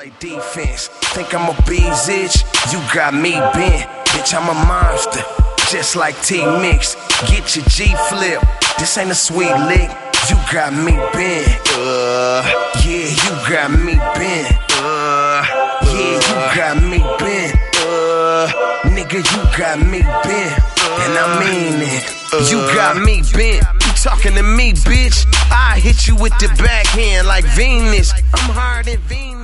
play defense. Think I'm a bee's itch? You got me bent. Bitch, I'm a monster, just like T-Mix. Get your G-flip, this ain't a sweet lick. You got me bent. Yeah, you got me bent. Yeah, you got me bent. Nigga, you got me bent. And I mean it. You got me bent. You talking to me, bitch? I hit you with the backhand like Venus. I'm hard than Venus.